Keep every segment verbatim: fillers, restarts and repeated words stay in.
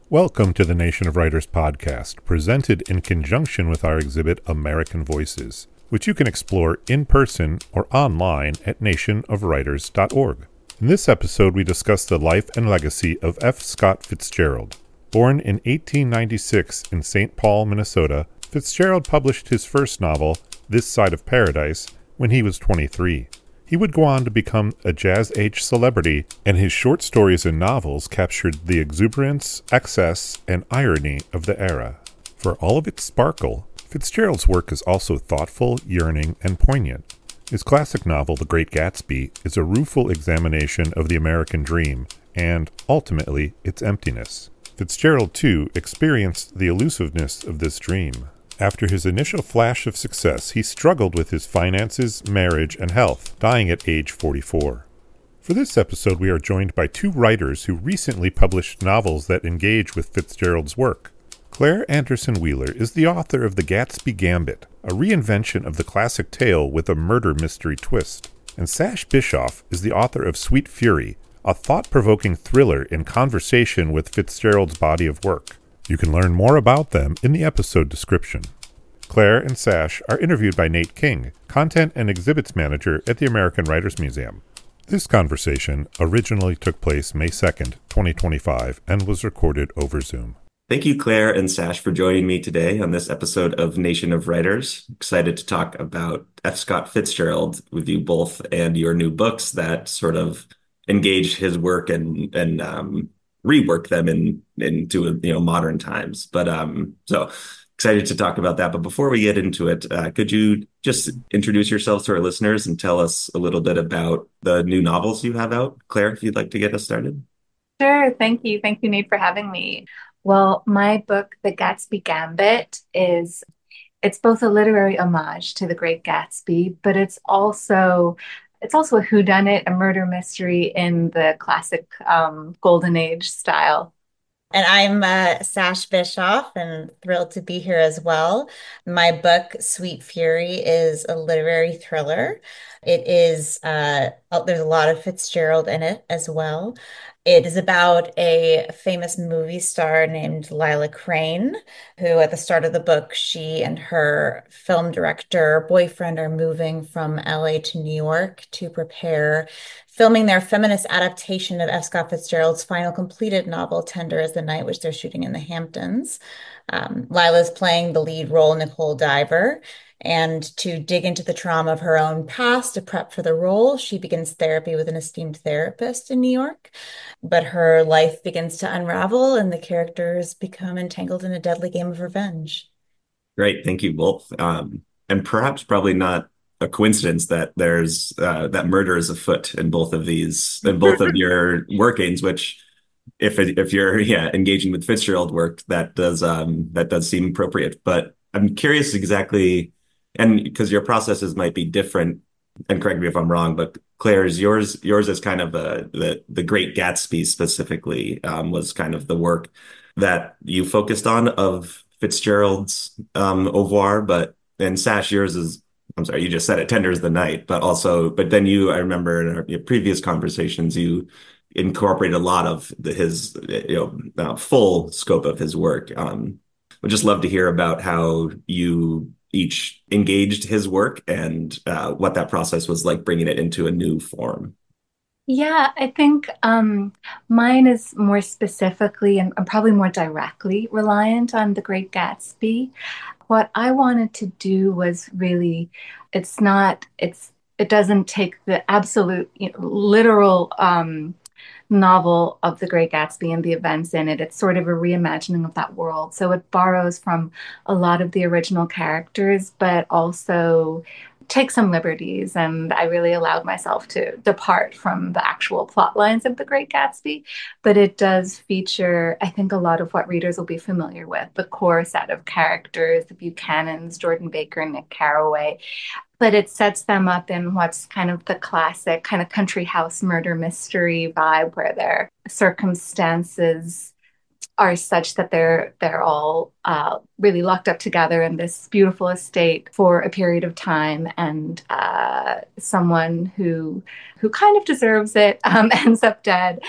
Welcome to the Nation of Writers podcast, presented in conjunction with our exhibit American Voices, which you can explore in person or online at nation of writers dot org. In this episode, we discuss the life and legacy of F. Scott Fitzgerald. Born in eighteen ninety-six in Saint Paul, Minnesota, Fitzgerald published his first novel, This Side of Paradise, when he was twenty-three. He would go on to become a jazz-age celebrity, and his short stories and novels captured the exuberance, excess, and irony of the era. For all of its sparkle, Fitzgerald's work is also thoughtful, yearning, and poignant. His classic novel, The Great Gatsby, is a rueful examination of the American dream, and, ultimately, its emptiness. Fitzgerald, too, experienced the elusiveness of this dream. After his initial flash of success, he struggled with his finances, marriage, and health, dying at age forty-four. For this episode, we are joined by two writers who recently published novels that engage with Fitzgerald's work. Claire Anderson Wheeler is the author of The Gatsby Gambit, a reinvention of the classic tale with a murder mystery twist. And Sash Bischoff is the author of Sweet Fury, a thought-provoking thriller in conversation with Fitzgerald's body of work. You can learn more about them in the episode description. Claire and Sash are interviewed by Nate King, Content and Exhibits Manager at the American Writers Museum. This conversation originally took place May second, twenty twenty-five, and was recorded over Zoom. Thank you, Claire and Sash, for joining me today on this episode of Nation of Writers. Excited to talk about F. Scott Fitzgerald with you both and your new books that sort of engage his work and and um, rework them in into you know modern times. But um, so excited to talk about that. But before we get into it, uh, could you just introduce yourselves to our listeners and tell us a little bit about the new novels you have out? Claire, if you'd like to get us started. Sure. Thank you. Thank you, Nate, for having me. Well, my book, The Gatsby Gambit, is it's both a literary homage to The Great Gatsby, but it's also it's also a whodunit, a murder mystery in the classic um, Golden Age style. And I'm uh, Sash Bischoff, and thrilled to be here as well. My book, Sweet Fury, is a literary thriller. It is, uh, there's a lot of Fitzgerald in it as well. It is about a famous movie star named Lila Crane, who at the start of the book, she and her film director boyfriend are moving from L A to New York to prepare filming their feminist adaptation of F. Scott Fitzgerald's final completed novel, Tender as the Night, which they're shooting in the Hamptons. Um, Lila's playing the lead role, Nicole Diver. And to dig into the trauma of her own past to prep for the role, she begins therapy with an esteemed therapist in New York. But her life begins to unravel, and the characters become entangled in a deadly game of revenge. Great. Thank you both. Um, and perhaps probably not a coincidence that there's uh, that murder is afoot in both of these, in both of your workings, which if if you're yeah engaging with Fitzgerald work, that does um, that does seem appropriate. But I'm curious exactly, and because your processes might be different, and correct me if I'm wrong, but Claire's yours yours is kind of a, the the Great Gatsby specifically um, was kind of the work that you focused on of Fitzgerald's um, oeuvre, but and Sash, yours is, I'm sorry, you just said it, Tender as the Night, but also, but then you, I remember in our your previous conversations, you incorporated a lot of the, his, you know, uh, full scope of his work. Um, would just love to hear about how you each engaged his work and uh, what that process was like, bringing it into a new form. Yeah, I think um, mine is more specifically and, and probably more directly reliant on The Great Gatsby. What I wanted to do was really, it's not, it's, it doesn't take the absolute, you know, literal um, novel of The Great Gatsby and the events in it. It's sort of a reimagining of that world. So it borrows from a lot of the original characters, but also take some liberties, and I really allowed myself to depart from the actual plot lines of The Great Gatsby. But it does feature, I think, a lot of what readers will be familiar with, the core set of characters, the Buchanans, Jordan Baker, Nick Carraway. But it sets them up in what's kind of the classic kind of country house murder mystery vibe, where their circumstances are such that they're they're all uh, really locked up together in this beautiful estate for a period of time, and uh, someone who who kind of deserves it um, ends up dead.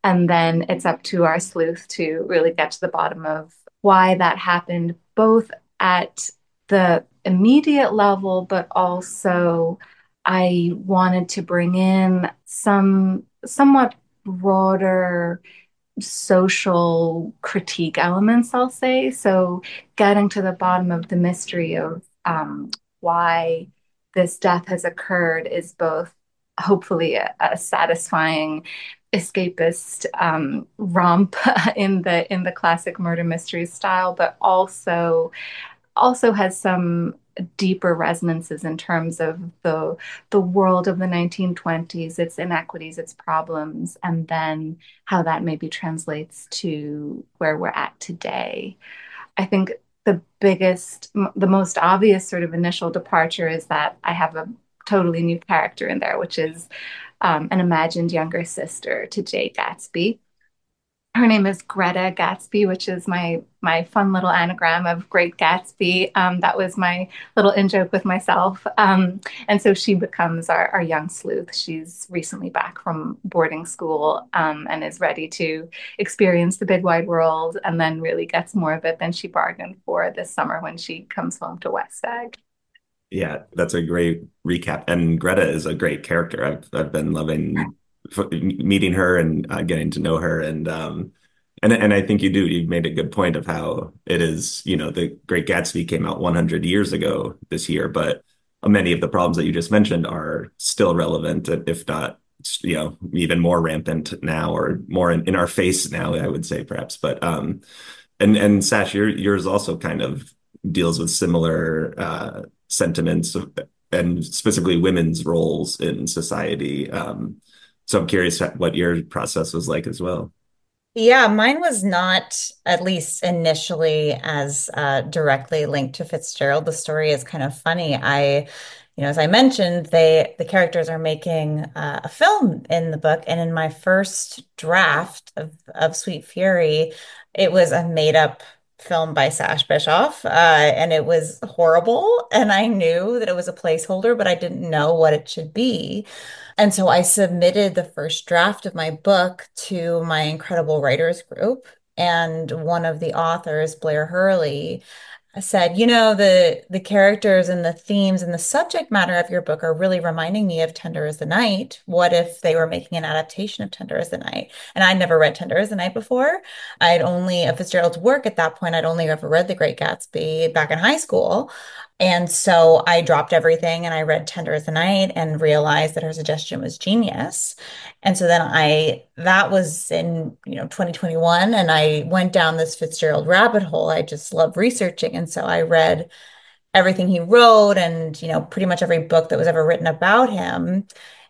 And then it's up to our sleuth to really get to the bottom of why that happened, both at the immediate level, but also I wanted to bring in some somewhat broader social critique elements, I'll say. So getting to the bottom of the mystery of um, why this death has occurred is both hopefully a, a satisfying escapist um, romp in the in the classic murder mystery style, but also also has some deeper resonances in terms of the the world of the nineteen twenties, its inequities, its problems, and then how that maybe translates to where we're at today. I think the biggest, the most obvious sort of initial departure is that I have a totally new character in there, which is um, an imagined younger sister to Jay Gatsby. Her name is Greta Gatsby, which is my my fun little anagram of Great Gatsby. Um, that was my little in joke with myself. Um, and so she becomes our, our young sleuth. She's recently back from boarding school um, and is ready to experience the big wide world, and then really gets more of it than she bargained for this summer when she comes home to West Egg. Yeah, that's a great recap. And Greta is a great character. I've I've been loving f- meeting her and uh, getting to know her. And um and and I think you do. You made a good point of how it is. You know, The Great Gatsby came out one hundred years ago this year, but many of the problems that you just mentioned are still relevant, if not, you know, even more rampant now, or more in, in our face now, I would say perhaps. But um, and and Sash, your, yours also kind of deals with similar uh, sentiments of, and specifically women's roles in society. Um, so I'm curious what your process was like as well. Yeah, mine was not, at least initially, as uh, directly linked to Fitzgerald. The story is kind of funny. I, you know, as I mentioned, they the characters are making uh, a film in the book, and in my first draft of of Sweet Fury, it was a made up film by Sash Bischoff, uh, and it was horrible. And I knew that it was a placeholder, but I didn't know what it should be. And so I submitted the first draft of my book to my incredible writers group. And one of the authors, Blair Hurley, said, you know, the the characters and the themes and the subject matter of your book are really reminding me of Tender as the Night. What if they were making an adaptation of Tender as the Night? And I'd never read Tender as the Night before. I'd only, of Fitzgerald's work at that point, I'd only ever read The Great Gatsby back in high school. And so I dropped everything and I read Tender as the Night and realized that her suggestion was genius. And so then I, that was in, you know, twenty twenty-one, and I went down this Fitzgerald rabbit hole. I just love researching. And so I read everything he wrote and, you know, pretty much every book that was ever written about him.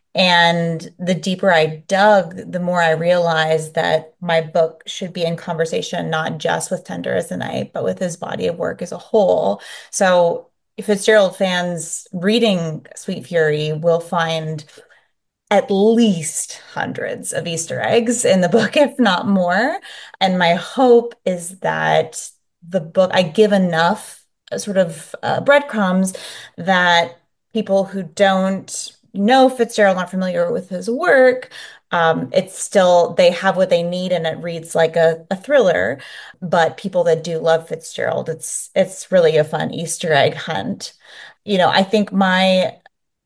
And the deeper I dug, the more I realized that my book should be in conversation, not just with Tender as the Night, but with his body of work as a whole. So Fitzgerald fans reading Sweet Fury will find at least hundreds of Easter eggs in the book, if not more. And my hope is that the book, I give enough uh, sort of uh, breadcrumbs that people who don't know Fitzgerald, not familiar with his work, um, it's still, they have what they need and it reads like a, a thriller. But people that do love Fitzgerald, it's it's really a fun Easter egg hunt. You know, I think my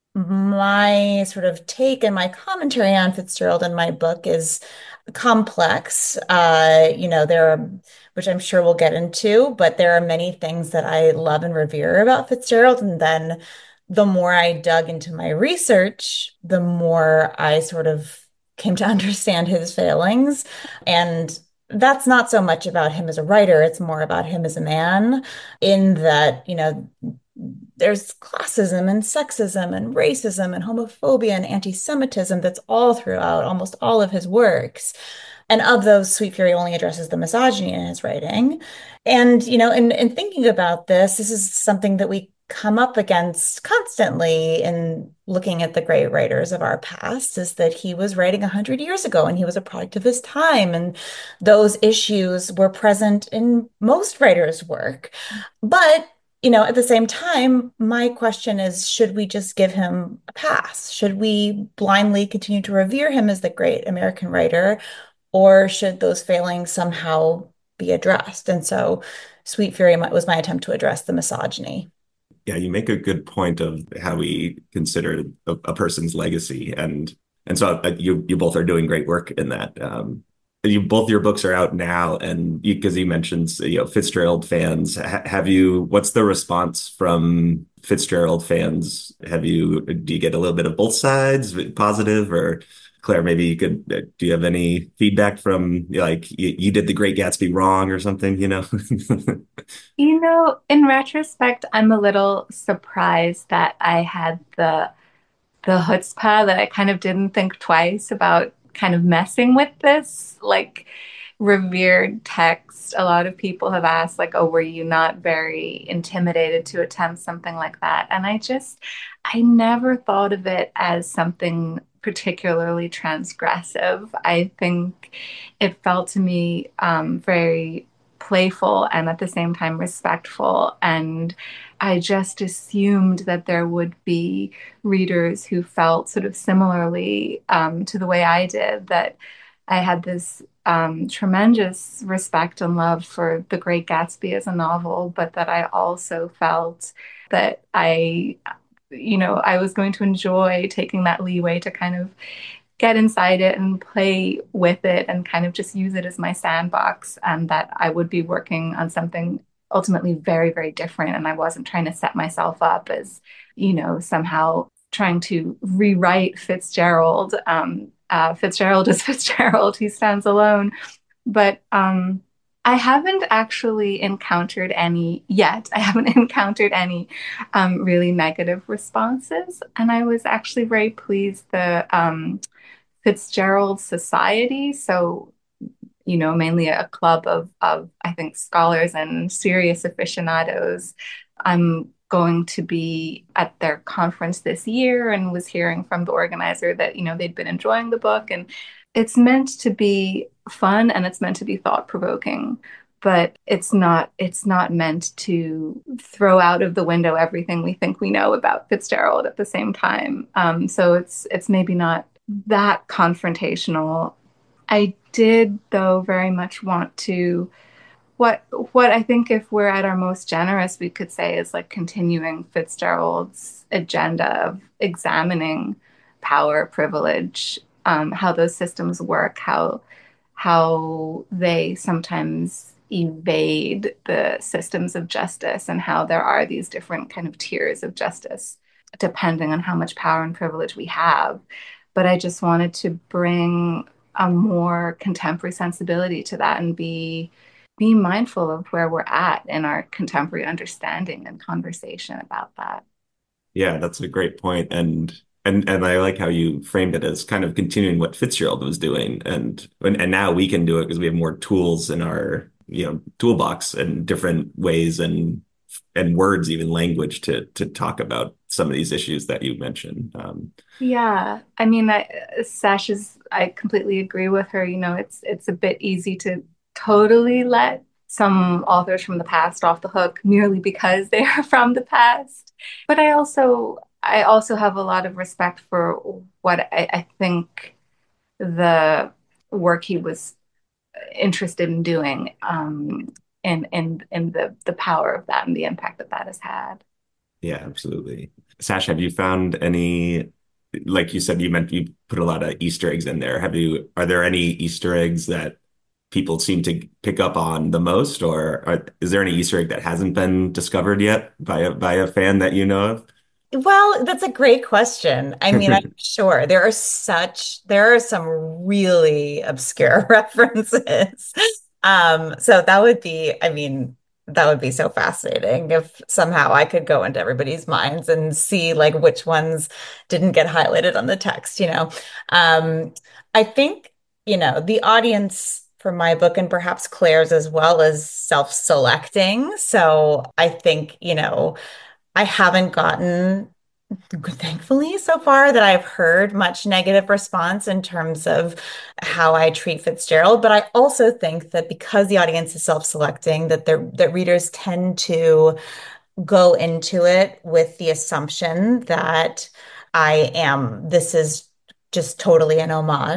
my sort of take and my commentary on Fitzgerald in my book is complex. Uh, you know, there are, which I'm sure we'll get into, but there are many things that I love and revere about Fitzgerald. And then the more I dug into my research, the more I sort of came to understand his failings. And that's not so much about him as a writer, it's more about him as a man, in that, you know, there's classism and sexism and racism and homophobia and anti-Semitism that's all throughout almost all of his works. And of those, Sweet Fury only addresses the misogyny in his writing. And, you know, in, in thinking about this, this is something that we come up against constantly in looking at the great writers of our past, is that he was writing one hundred years ago and he was a product of his time. And those issues were present in most writers' work. But you know, at the same time, my question is, should we just give him a pass? Should we blindly continue to revere him as the great American writer? or should those failings somehow be addressed? And so Sweet Fury was my attempt to address the misogyny. Yeah, you make a good point of how we consider a, a person's legacy, and and so uh, you you both are doing great work in that. Um, you both your books are out now, and because you, you mentioned you know Fitzgerald fans, ha have you? What's the response from Fitzgerald fans? Have you do you get a little bit of both sides, positive or? Claire, maybe you could, uh, do you have any feedback from like you, you did The Great Gatsby wrong or something, you know? You know, in retrospect, I'm a little surprised that I had the the chutzpah that I kind of didn't think twice about kind of messing with this like revered text. A lot of people have asked, like, oh, were you not very intimidated to attempt something like that? And I just, I never thought of it as something particularly transgressive. I think it felt to me um, very playful and at the same time respectful. And I just assumed that there would be readers who felt sort of similarly um, to the way I did, that I had this um, tremendous respect and love for The Great Gatsby as a novel, but that I also felt that I, you know, I was going to enjoy taking that leeway to kind of get inside it and play with it and kind of just use it as my sandbox, and that I would be working on something ultimately very, very different. And I wasn't trying to set myself up as, you know, somehow trying to rewrite Fitzgerald. Um, uh, Fitzgerald is Fitzgerald. He stands alone. But um, I haven't actually encountered any yet. I haven't encountered any um, really negative responses. And I was actually very pleased. The um, Fitzgerald Society, so you know, mainly a club of, of I think, scholars and serious aficionados. I'm going to be at their conference this year and was hearing from the organizer that, you know, they'd been enjoying the book. And it's meant to be fun and it's meant to be thought-provoking, but it's not it's not meant to throw out of the window everything we think we know about Fitzgerald at the same time. Um, so it's it's maybe not that confrontational. I did, though, very much want to, what what I think if we're at our most generous, we could say is like continuing Fitzgerald's agenda of examining power, privilege, um, how those systems work, how how they sometimes evade the systems of justice, and how there are these different kind of tiers of justice depending on how much power and privilege we have. But I just wanted to bring a more contemporary sensibility to that and be be mindful of where we're at in our contemporary understanding and conversation about that. Yeah, that's a great point. And and and I like how you framed it as kind of continuing what Fitzgerald was doing. And and, and now we can do it because we have more tools in our, you know, toolbox and different ways and and words, even language to to talk about some of these issues that you mentioned. Um, Yeah, I mean, I, Sash is, I completely agree with her. You know, it's it's a bit easy to totally let some authors from the past off the hook merely because they are from the past. But I also I also have a lot of respect for what I, I think the work he was interested in doing, um, and and and the the power of that and the impact that that has had. yeah, absolutely. Sash, have you found any, like you said, you meant you put a lot of Easter eggs in there. Have you, are there any Easter eggs that people seem to pick up on the most, or are, is there any Easter egg that hasn't been discovered yet by a by a fan that you know Well, that's a great question. I mean, of? I'm sure there are such, there are some really obscure references. Um, so that would be, I mean, that would be so fascinating if somehow I could go into everybody's minds and see like which ones didn't get highlighted on the text, you know. Um, I think, you know, the audience for my book and perhaps Claire's as well is self-selecting. So I think, you know, I haven't gotten, thankfully, so far that I've heard much negative response in terms of how I treat Fitzgerald. But I also think that because the audience is self-selecting, that the that readers tend to go into it with the assumption that I am, this is just totally an homage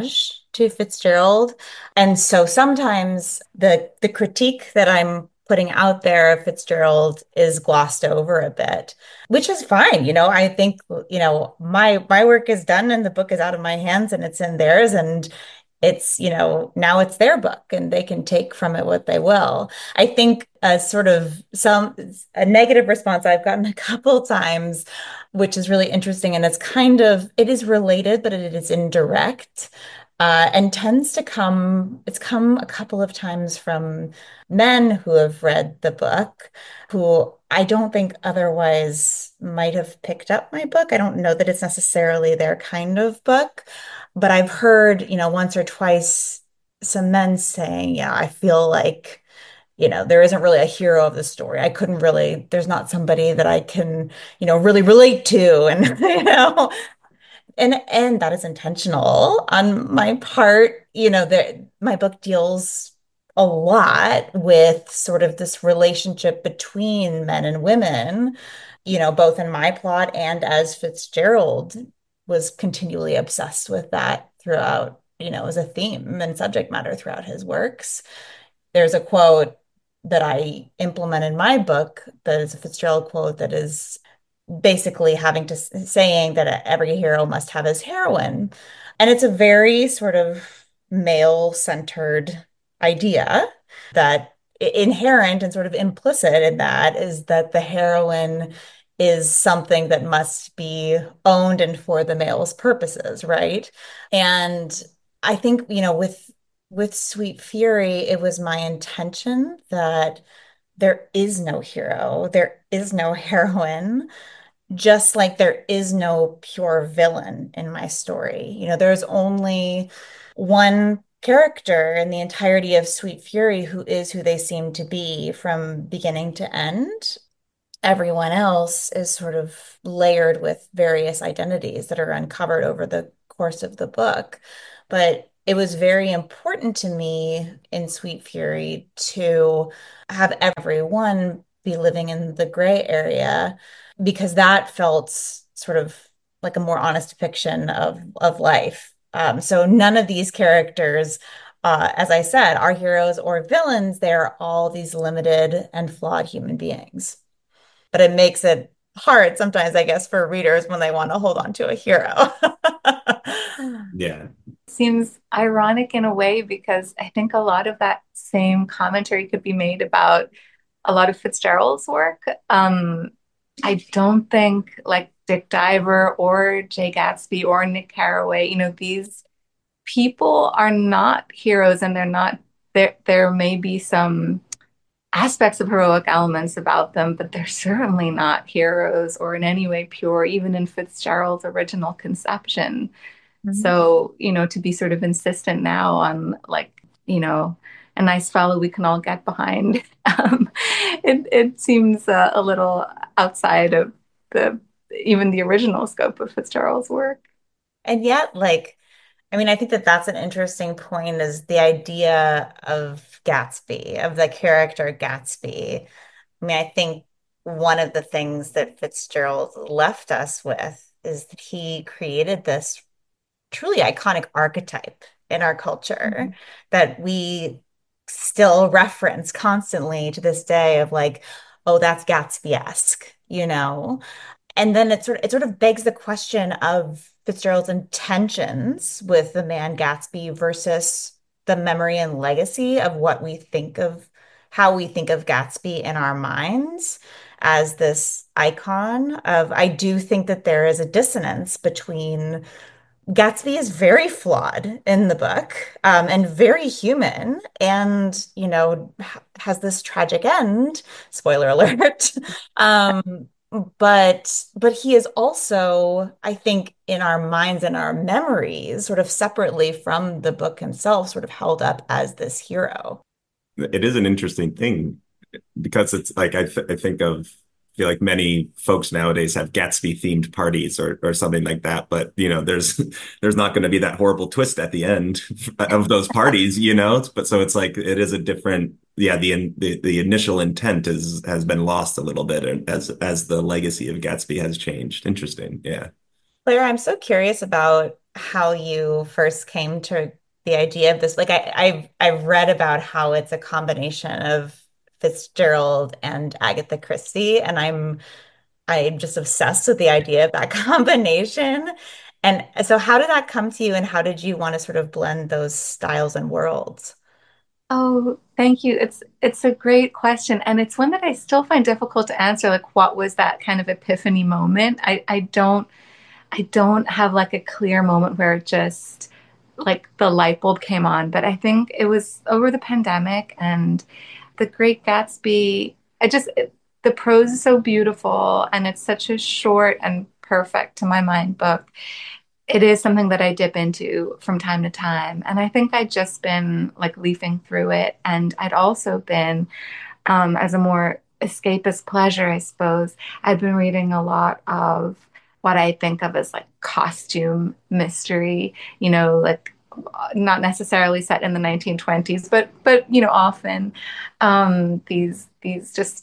to Fitzgerald. And so sometimes the the critique that I'm putting out there of Fitzgerald is glossed over a bit, which is fine. You know, I think, you know, my my work is done and the book is out of my hands and it's in theirs. And it's, you know, now it's their book and they can take from it what they will. I think a sort of some a negative response I've gotten a couple times, which is really interesting, and it's kind of it is related, but it is indirect. Uh, and tends to come, it's come a couple of times from men who have read the book, who I don't think otherwise might have picked up my book. I don't know that it's necessarily their kind of book, but I've heard, you know, once or twice some men saying, yeah, I feel like, you know, there isn't really a hero of the story. I couldn't really, there's not somebody that I can, you know, really relate to. And, you know, and and that is intentional on my part. You know, that my book deals a lot with sort of this relationship between men and women, you know, both in my plot and as Fitzgerald was continually obsessed with that throughout, you know, as a theme and subject matter throughout his works. There's a quote that I implement in my book that is a Fitzgerald quote that is basically having to saying that every hero must have his heroine. And it's a very sort of male-centered idea that inherent and sort of implicit in that is that the heroine is something that must be owned and for the male's purposes, right? And I think, you know, with with Sweet Fury, it was my intention that there is no hero, there is no heroine, just like there is no pure villain in my story. You know, there's only one character in the entirety of Sweet Fury who is who they seem to be from beginning to end. Everyone else is sort of layered with various identities that are uncovered over the course of the book. But it was very important to me in Sweet Fury to have everyone be living in the gray area because that felt sort of like a more honest depiction of of life. Um, so none of these characters, uh, as I said, are heroes or villains. They're all these limited and flawed human beings. But it makes it hard sometimes, I guess, for readers when they want to hold on to a hero. Yeah. Seems ironic in a way because I think a lot of that same commentary could be made about a lot of Fitzgerald's work. Um, I don't think like Dick Diver or Jay Gatsby or Nick Carraway, you know, these people are not heroes and they're not there. There may be some aspects of heroic elements about them, but they're certainly not heroes or in any way pure, even in Fitzgerald's original conception. Mm-hmm. So, you know, to be sort of insistent now on like, you know, a nice fellow we can all get behind, um, it, it seems uh, a little outside of the even the original scope of Fitzgerald's work. And yet, like, I mean, I think that that's an interesting point is the idea of Gatsby, of the character Gatsby. I mean, I think one of the things that Fitzgerald left us with is that he created this truly iconic archetype in our culture mm-hmm. that we still reference constantly to this day of like, oh, that's Gatsby-esque, you know? And then it sort of, it sort of begs the question of Fitzgerald's intentions with the man Gatsby versus the memory and legacy of what we think of, how we think of Gatsby in our minds as this icon of, I do think that there is a dissonance between Gatsby is very flawed in the book, um, and very human and, you know, ha- has this tragic end, spoiler alert. um, but but he is also, I think, in our minds and our memories, sort of separately from the book himself, sort of held up as this hero. It is an interesting thing because it's like I, th- I think of feel like many folks nowadays have Gatsby themed parties or or something like that. But, you know, there's there's not going to be that horrible twist at the end of those parties, you know, but so it's like it is a different. Yeah, the, the the initial intent is has been lost a little bit as as the legacy of Gatsby has changed. Interesting. Yeah. Claire, I'm so curious about how you first came to the idea of this. Like I, I've I've read about how it's a combination of Fitzgerald and Agatha Christie, and I'm I'm just obsessed with the idea of that combination. And so how did that come to you, and how did you want to sort of blend those styles and worlds? Oh, thank you. It's it's a great question, and it's one that I still find difficult to answer. Like, what was that kind of epiphany moment? I I don't I don't have like a clear moment where it just like the light bulb came on, but I think it was over the pandemic and The Great Gatsby. I just it, the prose is so beautiful, and it's such a short and perfect to my mind book. It is something that I dip into from time to time. And I think I'd just been like leafing through it. And I'd also been, um, as a more escapist pleasure, I suppose, I'd been reading a lot of what I think of as like costume mystery, you know, like not necessarily set in the nineteen twenties, but but you know, often um, these these just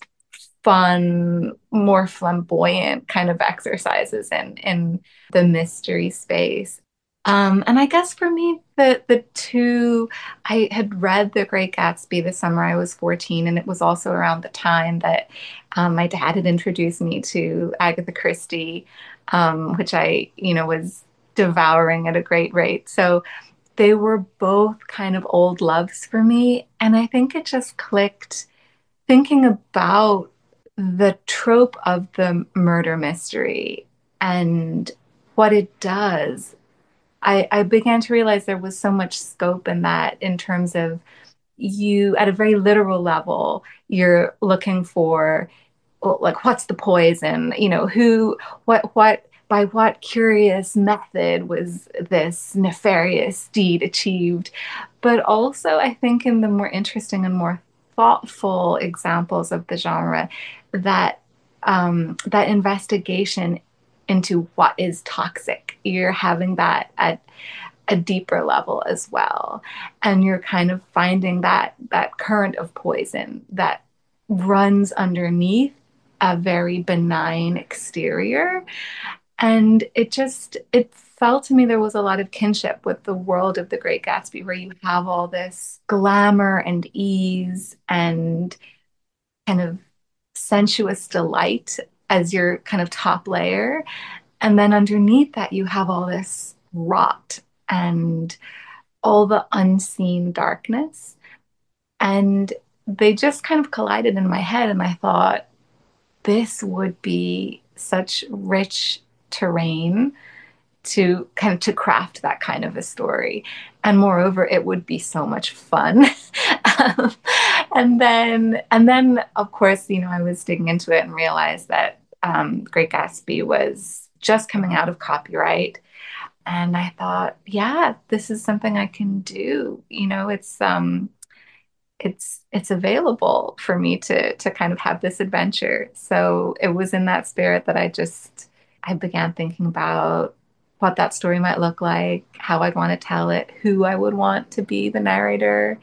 fun, more flamboyant kind of exercises in in the mystery space. Um, and I guess for me, the the two, I had read The Great Gatsby the summer I was fourteen, and it was also around the time that um, my dad had introduced me to Agatha Christie, um, which I, you know, was devouring at a great rate. So they were both kind of old loves for me, and I think it just clicked thinking about the trope of the murder mystery and what it does. I, I began to realize there was so much scope in that in terms of you, at a very literal level, you're looking for, well, like, what's the poison? You know, who, what, what, by what curious method was this nefarious deed achieved? But also, I think in the more interesting and more thoughtful examples of the genre, that um, that investigation into what is toxic, you're having that at a deeper level as well, and you're kind of finding that that current of poison that runs underneath a very benign exterior. And it just, it felt to me there was a lot of kinship with the world of The Great Gatsby, where you have all this glamour and ease and kind of sensuous delight as your kind of top layer. And then underneath that, you have all this rot and all the unseen darkness. And they just kind of collided in my head. And I thought, this would be such rich terrain to kind of to craft that kind of a story. And moreover, it would be so much fun. um, and then and then of course, you know, I was digging into it and realized that um, Great Gatsby was just coming out of copyright. And I thought, yeah, this is something I can do. You know, it's um it's it's available for me to to kind of have this adventure. So it was in that spirit that I just I began thinking about what that story might look like, how I'd want to tell it, who I would want to be the narrator,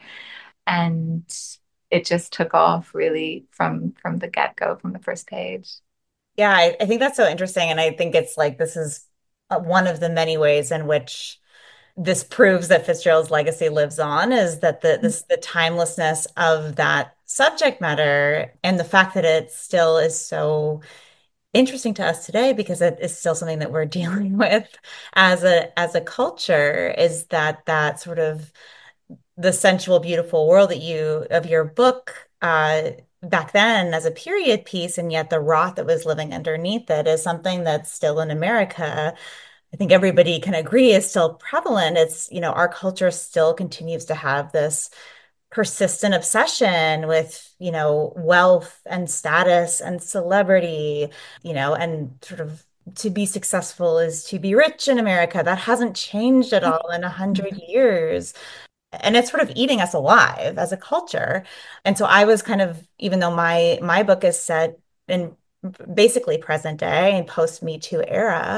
and it just took off really from from the get-go, from the first page. Yeah, I, I think that's so interesting. And I think it's like this is uh, one of the many ways in which this proves that Fitzgerald's legacy lives on, is that the this the timelessness of that subject matter and the fact that it still is so interesting to us today because it is still something that we're dealing with as a as a culture, is that that sort of the sensual, beautiful world that you of your book uh, back then as a period piece, and yet the rot that was living underneath it is something that's still in America. I think everybody can agree is still prevalent. It's, you know, our culture still continues to have this persistent obsession with, you know, wealth and status and celebrity, you know, and sort of to be successful is to be rich in America. That hasn't changed at all in a hundred years. And it's sort of eating us alive as a culture. And so I was kind of, even though my my book is set in basically present day and post Me Too era,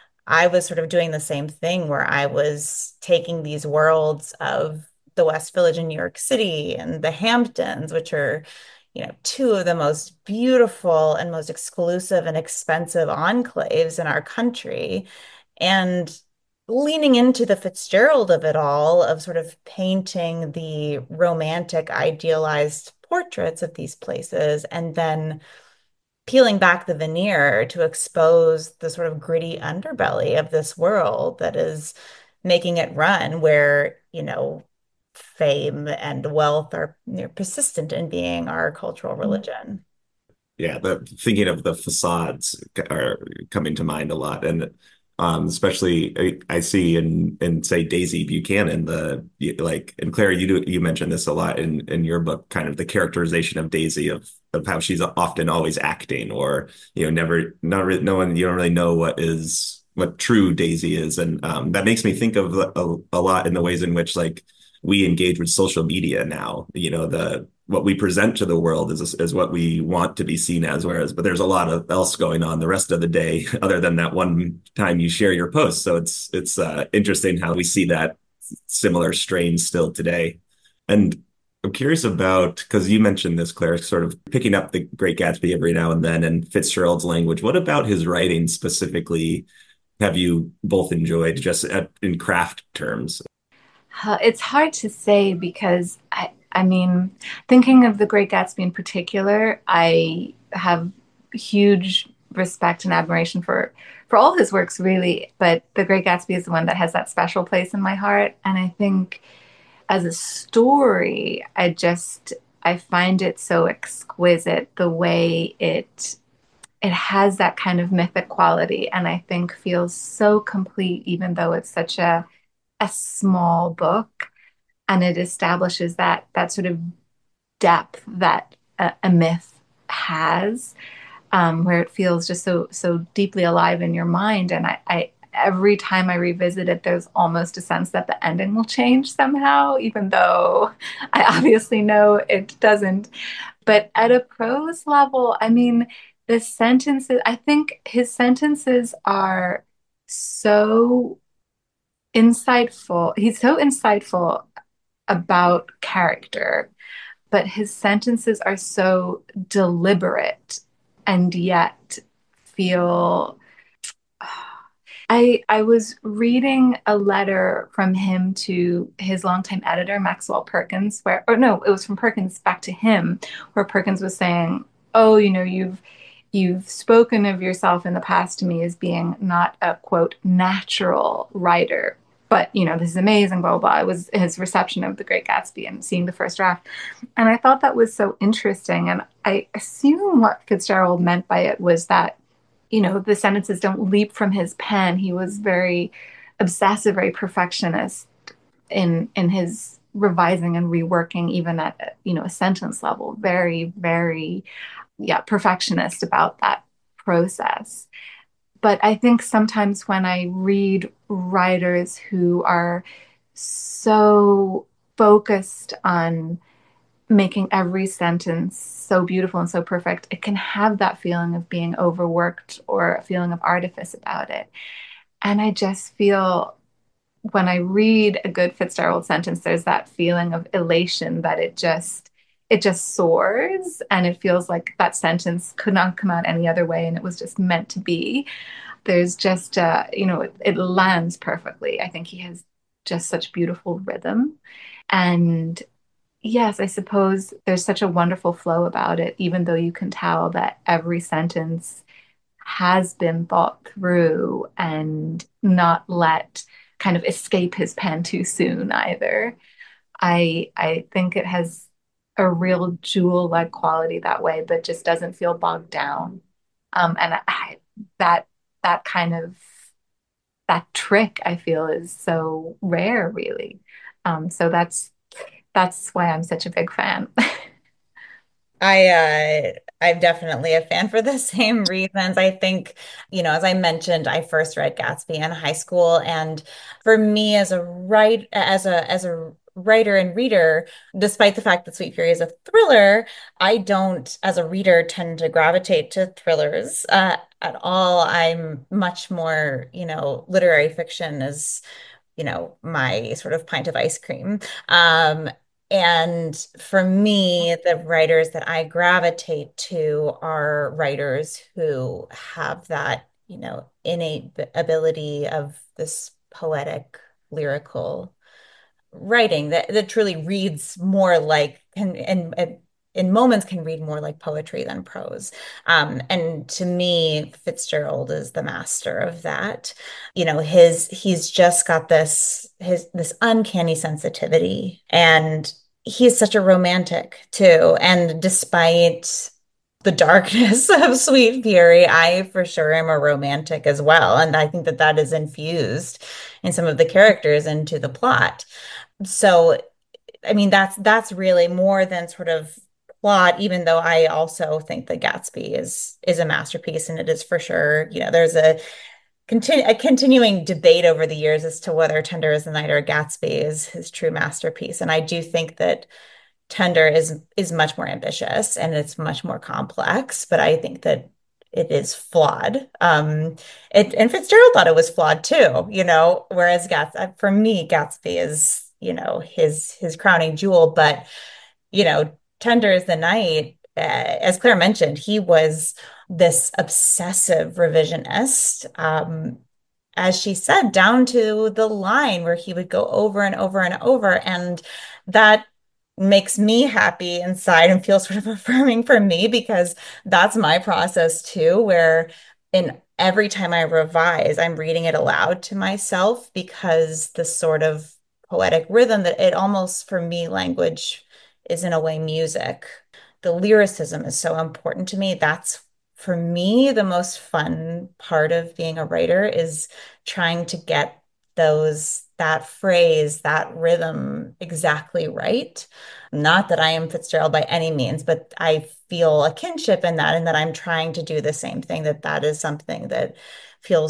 I was sort of doing the same thing where I was taking these worlds of the West Village in New York City and the Hamptons, which are, you know, two of the most beautiful and most exclusive and expensive enclaves in our country, and leaning into the Fitzgerald of it all, of sort of painting the romantic, idealized portraits of these places, and then peeling back the veneer to expose the sort of gritty underbelly of this world that is making it run, where, you know, fame and wealth are, you know, persistent in being our cultural religion. Yeah, the thinking of the facades are coming to mind a lot, and um, especially I, I see in in say Daisy Buchanan, the like, and Claire, you do you mentioned this a lot in in your book, kind of the characterization of Daisy, of of how she's often always acting, or you know, never not really no one you don't really know what is what true Daisy is, and um, that makes me think of a, a lot in the ways in which like we engage with social media now. You know, the what we present to the world is is what we want to be seen as, whereas but there's a lot of else going on the rest of the day other than that one time you share your post. So it's it's uh, interesting how we see that similar strain still today. And I'm curious about, because you mentioned this, Claire, sort of picking up the Great Gatsby every now and then and Fitzgerald's language. What about his writing specifically have you both enjoyed, just at, in craft terms? Uh, It's hard to say because I, I mean, thinking of The Great Gatsby in particular, I have huge respect and admiration for for all his works, really. But The Great Gatsby is the one that has that special place in my heart. And I think as a story, I just I find it so exquisite the way it it has that kind of mythic quality, and I think feels so complete, even though it's such a a small book, and it establishes that that sort of depth that a, a myth has, um, where it feels just so so deeply alive in your mind. And I, I every time I revisit it, there's almost a sense that the ending will change somehow, even though I obviously know it doesn't. But at a prose level, I mean, the sentences, I think his sentences are so insightful. He's so insightful about character, but his sentences are so deliberate and yet feel. I I was reading a letter from him to his longtime editor, Maxwell Perkins, where, or no, it was from Perkins back to him, where Perkins was saying, "Oh, you know, you've you've spoken of yourself in the past to me as being not a quote natural writer." But you know, this is amazing, blah, blah, blah. It was his reception of The Great Gatsby and seeing the first draft. And I thought that was so interesting. And I assume what Fitzgerald meant by it was that, you know, the sentences don't leap from his pen. He was very obsessive, very perfectionist in in his revising and reworking, even at, you know, a sentence level. Very, very, yeah, perfectionist about that process. But I think sometimes when I read writers who are so focused on making every sentence so beautiful and so perfect, it can have that feeling of being overworked or a feeling of artifice about it. And I just feel when I read a good Fitzgerald sentence, there's that feeling of elation that it just it just soars, and it feels like that sentence could not come out any other way and it was just meant to be. There's just uh, you know, it, it lands perfectly. I think he has just such beautiful rhythm. And yes, I suppose there's such a wonderful flow about it, even though you can tell that every sentence has been thought through and not let kind of escape his pen too soon either. I I think it has a real jewel-like quality that way, but just doesn't feel bogged down. Um, and I, that that kind of that trick I feel is so rare, really. Um, so that's that's why I'm such a big fan. I uh I'm definitely a fan for the same reasons. I think, you know, as I mentioned, I first read Gatsby in high school, and for me as a write as a as a writer and reader, despite the fact that Sweet Fury is a thriller, I don't, as a reader, tend to gravitate to thrillers uh, at all. I'm much more, you know, literary fiction is, you know, my sort of pint of ice cream. Um, and for me, the writers that I gravitate to are writers who have that, you know, innate ability of this poetic, lyrical writing that, that truly reads more like can and, and in moments can read more like poetry than prose. Um, and to me, Fitzgerald is the master of that. You know, his he's just got this his this uncanny sensitivity, and he's such a romantic too. And despite the darkness of Sweet Fury, I for sure am a romantic as well. And I think that that is infused in some of the characters into the plot. So, I mean, that's that's really more than sort of plot, even though I also think that Gatsby is is a masterpiece, and it is for sure, you know, there's a continu a continuing debate over the years as to whether Tender is the Night or Gatsby is his true masterpiece. And I do think that Tender is is much more ambitious and it's much more complex, but I think that it is flawed. Um, it, and Fitzgerald thought it was flawed too, you know, whereas Gatsby, for me, Gatsby is, you know, his his crowning jewel. But, you know, Tender is the Night, uh, as Claire mentioned, he was this obsessive revisionist. Um, as she said, down to the line where he would go over and over and over. And that makes me happy inside and feels sort of affirming for me because that's my process too, where in every time I revise, I'm reading it aloud to myself because the sort of poetic rhythm that it almost, for me, language is in a way music. The lyricism is so important to me. That's for me, the most fun part of being a writer is trying to get those that phrase, that rhythm exactly right. Not that I am Fitzgerald by any means, but I feel a kinship in that, and that I'm trying to do the same thing, that that is something that feels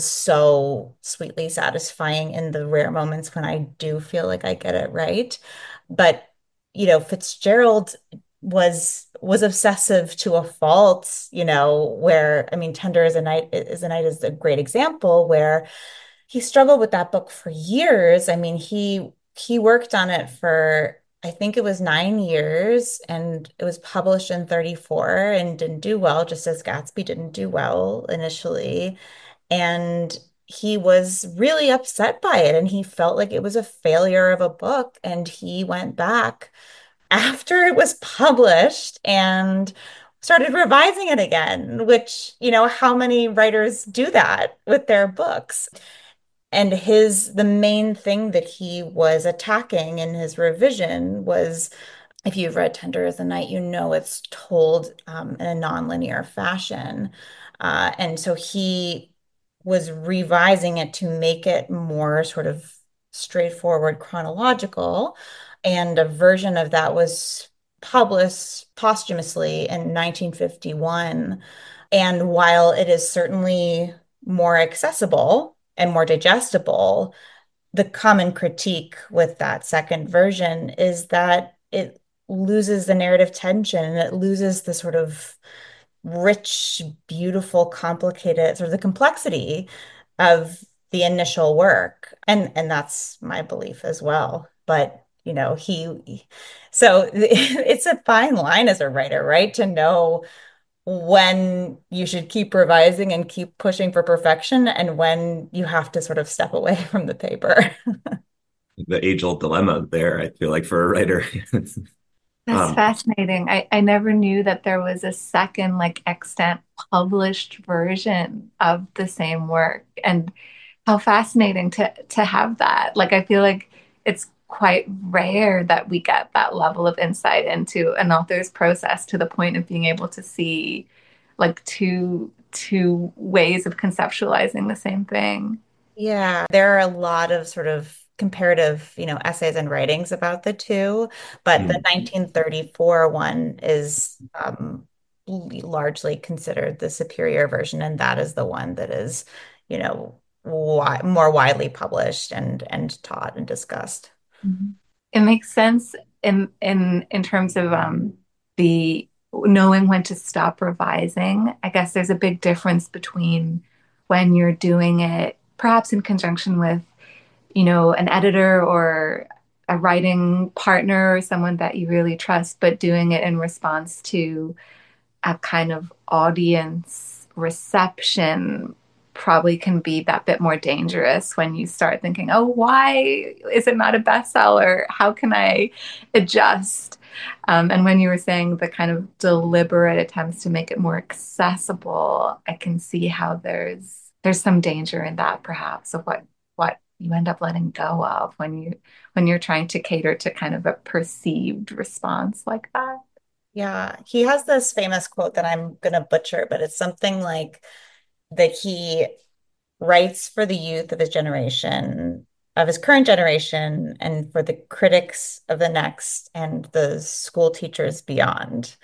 so sweetly satisfying in the rare moments when I do feel like I get it right. But, you know, Fitzgerald was was obsessive to a fault, you know, where I mean, Tender is a Night is a Night is a great example where he struggled with that book for years. I mean, he he worked on it for I think it was nine years and it was published in thirty-four and didn't do well, just as Gatsby didn't do well initially. And he was really upset by it and he felt like it was a failure of a book. And he went back after it was published and started revising it again, which, you know, how many writers do that with their books? And his the main thing that he was attacking in his revision was, if you've read Tender as the Night, you know it's told um, in a nonlinear fashion. Uh, and so he was revising it to make it more sort of straightforward chronological. And a version of that was published posthumously in nineteen fifty-one. And while it is certainly more accessible and more digestible, the common critique with that second version is that it loses the narrative tension and it loses the sort of rich, beautiful, complicated, sort of the complexity of the initial work. And and that's my belief as well. But you know, he so it's a fine line as a writer, right? To know when you should keep revising and keep pushing for perfection and when you have to sort of step away from the paper. The age-old dilemma there, I feel like, for a writer. That's Um, fascinating. I, I never knew that there was a second, like, extant published version of the same work. And how fascinating to to have that. Like, I feel like it's quite rare that we get that level of insight into an author's process to the point of being able to see like two two ways of conceptualizing the same thing. Yeah, there are a lot of sort of comparative, you know, essays and writings about the two, but the mm, nineteen thirty-four one is um, largely considered the superior version, and that is the one that is, you know, wi more widely published and and taught and discussed. Mhm. It makes sense in in in terms of um the knowing when to stop revising. I guess there's a big difference between when you're doing it perhaps in conjunction with, you know, an editor or a writing partner or someone that you really trust, but doing it in response to a kind of audience reception probably can be that bit more dangerous when you start thinking, oh, why is it not a bestseller? How can I adjust? Um, and when you were saying the kind of deliberate attempts to make it more accessible, I can see how there's there's some danger in that, perhaps, of what what you end up letting go of when you when you're trying to cater to kind of a perceived response like that. Yeah, he has this famous quote that I'm gonna butcher, but it's something like that he writes for the youth of his generation, of his current generation, and for the critics of the next and the school teachers beyond.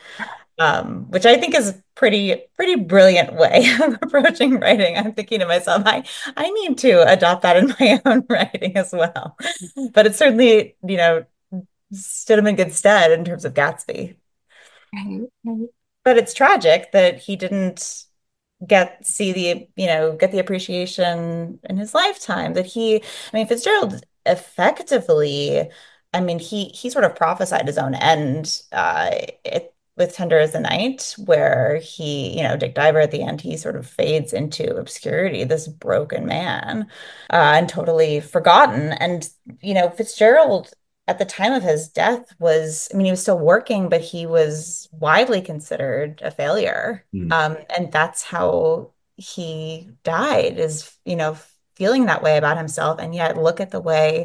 Um, which I think is a pretty pretty brilliant way of approaching writing. I'm thinking to myself, I I need to adopt that in my own writing as well. But it certainly, you know, stood him in good stead in terms of Gatsby. Right, right. But it's tragic that he didn't get see the you know get the appreciation in his lifetime that he I mean Fitzgerald effectively I mean he he sort of prophesied his own end uh it, with Tender as the Night, where he you know Dick Diver at the end, he sort of fades into obscurity, this broken man, uh, and totally forgotten. And you know Fitzgerald at the time of his death was, I mean, he was still working, but he was widely considered a failure. Mm. Um, and that's how he died, is, you know, feeling that way about himself. And yet look at the way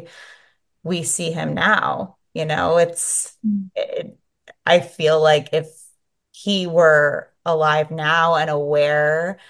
we see him now. You know, it's, Mm. it, I feel like if he were alive now and aware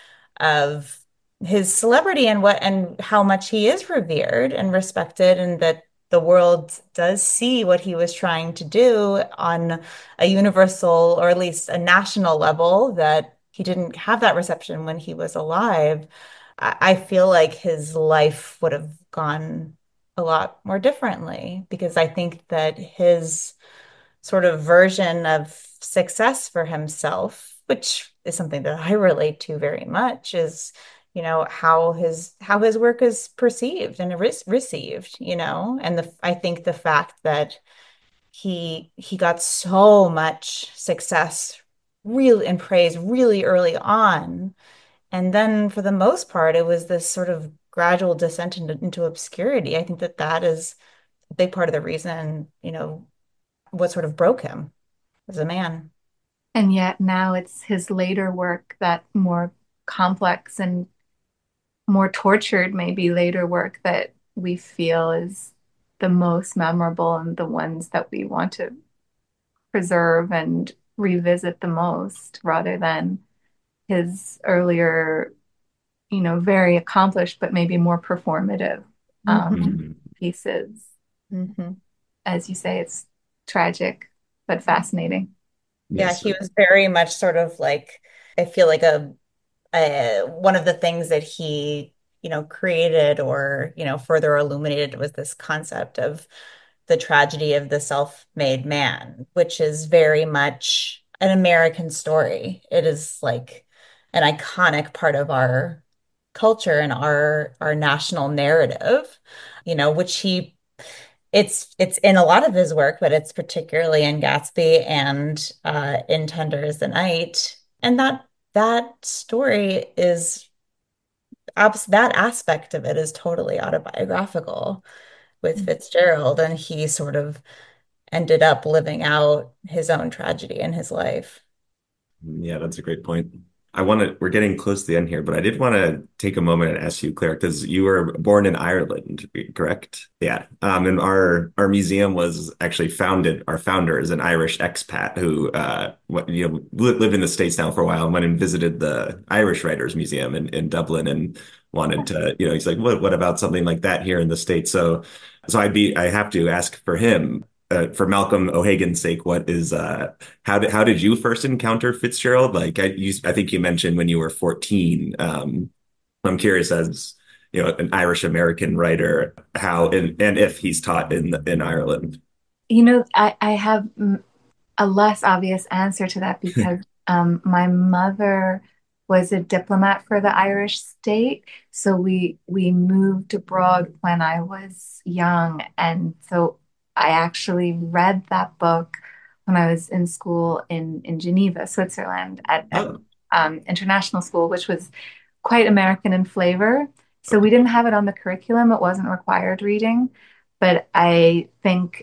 of his celebrity and what and how much he is revered and respected, and that the world does see what he was trying to do on a universal or at least a national level, that he didn't have that reception when he was alive. I, I feel like his life would have gone a lot more differently, because I think that his sort of version of success for himself, which is something that I relate to very much, is, you know, how his how his work is perceived and re received, you know, and the I think the fact that he he got so much success really and praise really early on, and then for the most part it was this sort of gradual descent into, into obscurity. I think that that is a big part of the reason, you know, what sort of broke him as a man. And yet now it's his later work, that more complex and more tortured, maybe later work, that we feel is the most memorable and the ones that we want to preserve and revisit the most, rather than his earlier, you know, very accomplished, but maybe more performative um, Mhm. Mm. pieces. Mhm. As you say, it's tragic, but fascinating. Yeah, Yes. he was very much sort of like, I feel like a, a one of the things that he, you know, created or, you know, further illuminated was this concept of the tragedy of the self-made man, which is very much an American story. It is like an iconic part of our culture and our our national narrative, you know, which he it's it's in a lot of his work, but it's particularly in Gatsby and uh, in Tender as the Night. And that that story is abs that aspect of it is totally autobiographical with Fitzgerald, and he sort of ended up living out his own tragedy in his life. Yeah, that's a great point. I want to, we're getting close to the end here, but I did want to take a moment and ask you, Claire, because you were born in Ireland, correct? Yeah. Um, and our our museum was actually founded, our founder is an Irish expat who uh what, you know li- lived in the States now for a while, and went and visited the Irish Writers Museum in, in Dublin, and wanted to, you know, he's like, what what about something like that here in the States? So so I'd be I have to ask for him, uh, for Malcolm O'Hagan's sake, what is uh how did how did you first encounter Fitzgerald? Like I you I think you mentioned when you were fourteen. Um, I'm curious, as you know, an Irish American writer, how and and if he's taught in in Ireland. You know, I, I have mm, a less obvious answer to that, because um, my mother was a diplomat for the Irish state. So we we moved abroad when I was young. And so I actually read that book when I was in school in, in Geneva, Switzerland, at, at Oh, um, international school, which was quite American in flavor. So we didn't have it on the curriculum. It wasn't required reading, but I think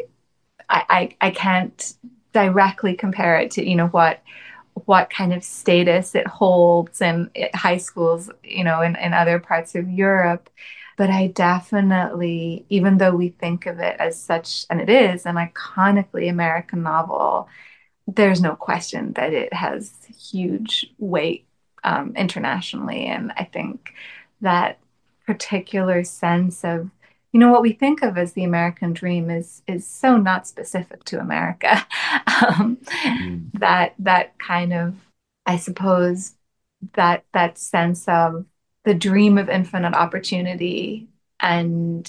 I, I, I can't directly compare it to, you know, what what kind of status it holds in high schools, you know, in, in other parts of Europe. But I definitely, even though we think of it as such, and it is an iconically American novel, there's no question that it has huge weight um, internationally. And I think that particular sense of, you know, what we think of as the American dream is is so not specific to America. um, mm. That that kind of, I suppose, that that sense of the dream of infinite opportunity and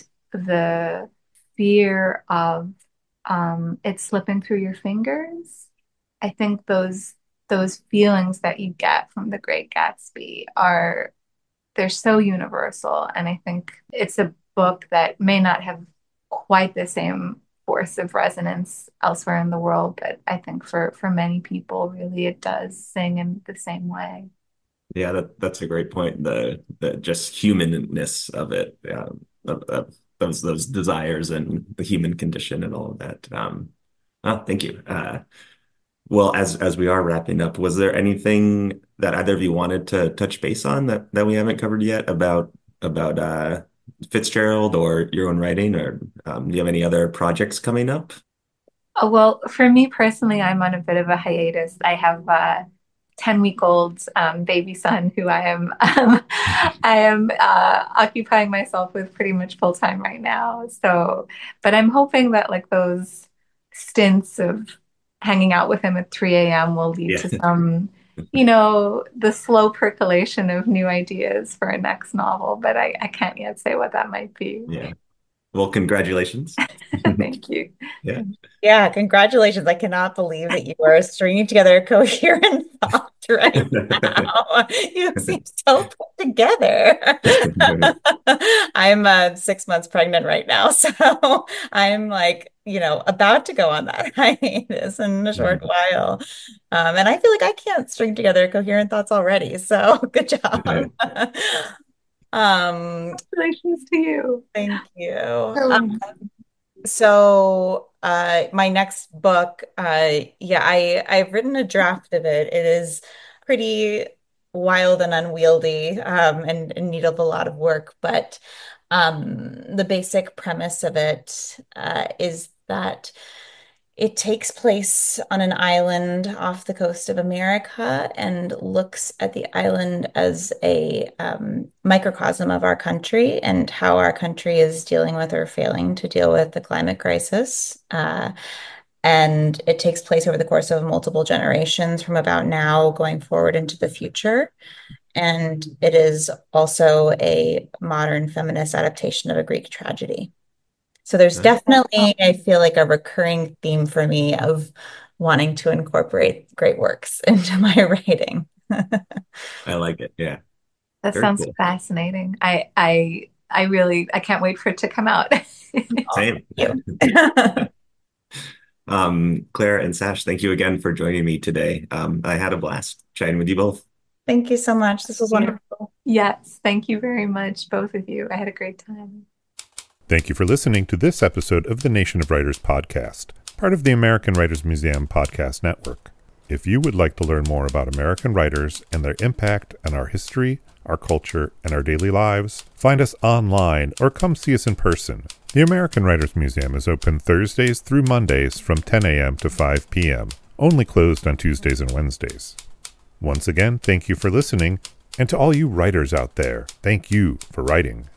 the fear of um, it slipping through your fingers. I think those those feelings that you get from The Great Gatsby are, they're so universal, and I think it's a book that may not have quite the same force of resonance elsewhere in the world, but I think for for many people, really, it does sing in the same way. Yeah, that that's a great point. The the just humanness of it, um, of, of those those desires and the human condition and all of that. Um, oh, thank you. Uh, well, as as we are wrapping up, was there anything that either of you wanted to touch base on that that we haven't covered yet about about uh, Fitzgerald or your own writing, or um, do you have any other projects coming up? Oh, well, for me personally, I'm on a bit of a hiatus. I have a ten-week-old um, baby son who I am um, I am uh, occupying myself with pretty much full time right now. So, but I'm hoping that like those stints of hanging out with him at three a.m. will lead yeah. to some, you know, the slow percolation of new ideas for a next novel. But I, I can't yet say what that might be. Yeah. Well, congratulations. Thank you. Yeah. Yeah, congratulations. I cannot believe that you are stringing together a coherent thought right now. You seem so put together. I'm uh, six months pregnant right now, so I'm like, you know, about to go on that hiatus in a short while. Um, and I feel like I can't string together coherent thoughts already, so good job. Um, Congratulations to you. Thank you. Um, so uh, my next book, uh, yeah, I, I've written a draft of it. It is pretty wild and unwieldy um, and in need of a lot of work. But um, the basic premise of it uh, is that it takes place on an island off the coast of America and looks at the island as a um, microcosm of our country and how our country is dealing with or failing to deal with the climate crisis. Uh, and it takes place over the course of multiple generations from about now going forward into the future. And it is also a modern feminist adaptation of a Greek tragedy. So there's definitely, I feel like, a recurring theme for me of wanting to incorporate great works into my writing. I like it. Yeah. That Very sounds cool. fascinating. I, I, I really, I can't wait for it to come out. Same. um, Claire and Sash, thank you again for joining me today. Um, I had a blast chatting with you both. Thank you so much. This was wonderful. Yes. Thank you very much, both of you. I had a great time. Thank you for listening to this episode of the Nation of Writers podcast, part of the American Writers Museum podcast network. If you would like to learn more about American writers and their impact on our history, our culture, and our daily lives, find us online or come see us in person. The American Writers Museum is open Thursdays through Mondays from ten a.m. to five p.m., only closed on Tuesdays and Wednesdays. Once again, thank you for listening, and to all you writers out there, thank you for writing.